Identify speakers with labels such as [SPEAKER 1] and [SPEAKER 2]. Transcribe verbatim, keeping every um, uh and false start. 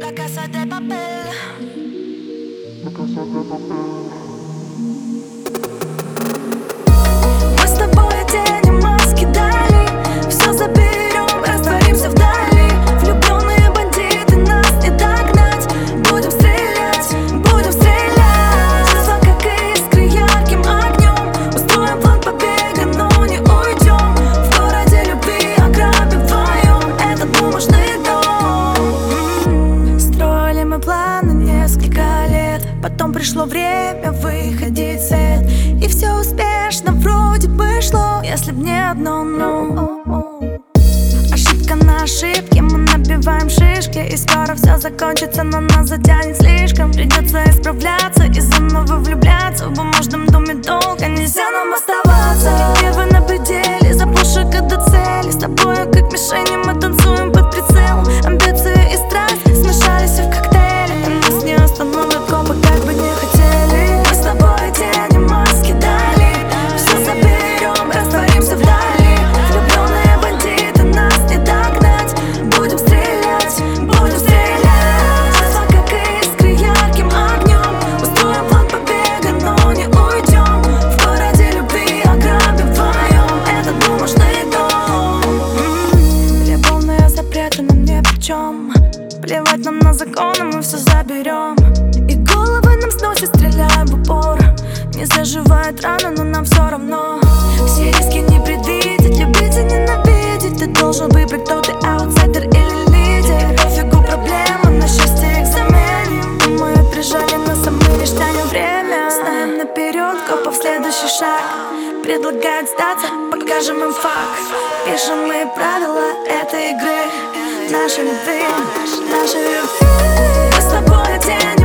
[SPEAKER 1] La Casa de Papel. La Casa de Papel. Мы с тобой оденем маски дали, все заберем, растворимся вдали. Влюбленные бандиты, нас не догнать. Будем стрелять, будем стрелять. Чувства как искры ярким огнем. Устроим план побега, но не уйдем. В городе любви ограбим вдвоем этот бумажный дом. Строили мы планы несколько лет, потом пришло время выходить в свет. И все успешно вроде бы шло, если б не одно «но». Ошибка на ошибке, мы набиваем шишки. И скоро все закончится, но нас затянет слишком. Придется исправляться и заново влюбляться. В бумажном доме долго нельзя нам оставаться. Нервы на пределе, за полшага до цели. С тобою как мишени мы танцуем под прицелом. Амбиции и страсть смешались в коктейле, и нас не остановят копы, как бы не хотели. Мы с тобой оденем маски дали, все заберем, растворимся вдали. Влюбленные бандиты, нас не догнать. Будем стрелять, будем стрелять. Чувства как искры ярким огнем. Устроим план побега, но не уйдем. В городе любви ограбим вдвоем этот бумажный дом. Любовные запреты нам ни при чем. Плевать нам на законы, мы все заберем. И головы нам сносят, стреляя в упор. Не заживает рана, но нам все равно. Все риски не предвидеть, любить и ненавидеть. Ты должен выбрать, кто ты, аутсайдер или лидер. Пофигу проблемы, на счастье их заменим. Мы опережали нас, а мы лишь тянем время. Знаем наперед, копов следующий шаг. Предлагают сдаться, покажем им факт. Пишем мы правила этой игры. Нашей любви, нашей любви. Мы с тобой оденем